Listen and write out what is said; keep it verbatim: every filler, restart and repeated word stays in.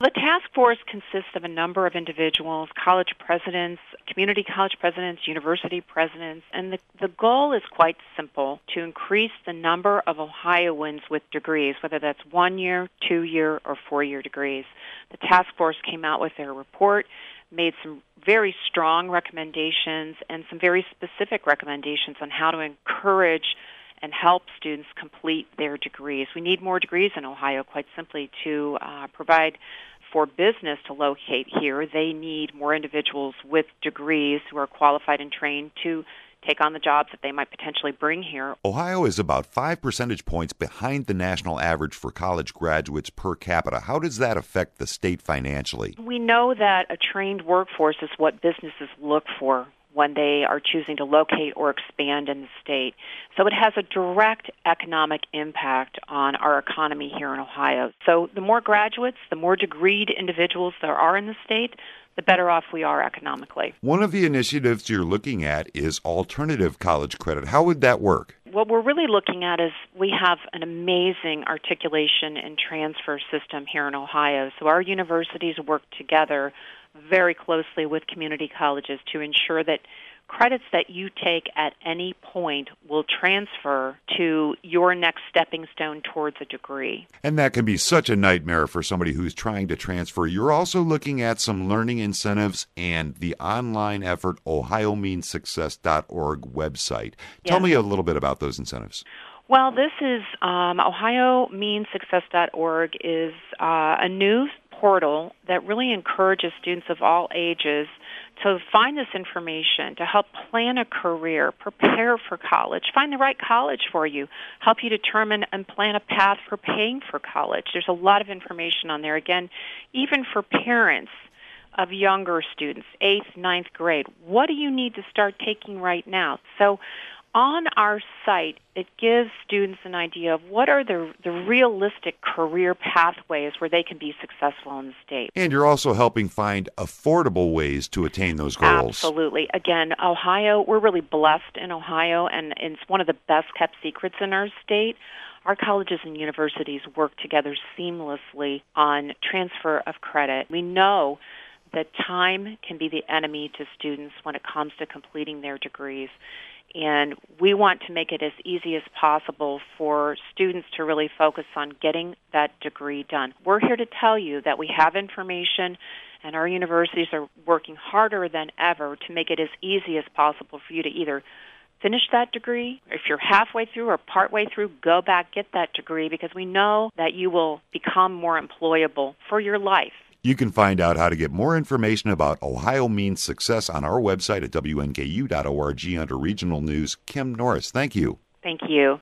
The task force consists of a number of individuals, college presidents, community college presidents, university presidents, and the, the goal is quite simple, to increase the number of Ohioans with degrees, whether that's one-year, two-year, or four-year degrees. The task force came out with their report, made some very strong recommendations and some very specific recommendations on how to encourage and help students complete their degrees. We need more degrees in Ohio, quite simply, to uh, provide for business to locate here. They need more individuals with degrees who are qualified and trained to take on the jobs that they might potentially bring here. Ohio is about five percentage points behind the national average for college graduates per capita. How does that affect the state financially? We know that a trained workforce is what businesses look for when they are choosing to locate or expand in the state. So it has a direct economic impact on our economy here in Ohio. So the more graduates, the more degreed individuals there are in the state, the better off we are economically. One of the initiatives you're looking at is alternative college credit. How would that work? What we're really looking at is we have an amazing articulation and transfer system here in Ohio. So our universities work together very closely with community colleges to ensure that credits that you take at any point will transfer to your next stepping stone towards a degree. And that can be such a nightmare for somebody who's trying to transfer. You're also looking at some learning incentives and the online effort ohio means success dot org website. Yes. Tell me a little bit about those incentives. Well, this is um, ohio means success dot org is uh, a new portal that really encourages students of all ages to find this information, to help plan a career, prepare for college, find the right college for you, help you determine and plan a path for paying for college. There's a lot of information on there. Again, even for parents of younger students, eighth, ninth grade, what do you need to start taking right now? So on our site, it gives students an idea of what are the, the realistic career pathways where they can be successful in the state. And you're also helping find affordable ways to attain those goals. Absolutely. Again, Ohio, we're really blessed in Ohio, and it's one of the best-kept secrets in our state. Our colleges and universities work together seamlessly on transfer of credit. We know that time can be the enemy to students when it comes to completing their degrees. And we want to make it as easy as possible for students to really focus on getting that degree done. We're here to tell you that we have information, and our universities are working harder than ever to make it as easy as possible for you to either finish that degree, or if you're halfway through or partway through, go back, get that degree, because we know that you will become more employable for your life. You can find out how to get more information about Ohio Means Success on our website at W N K U dot org under Regional News. Kim Norris, thank you. Thank you.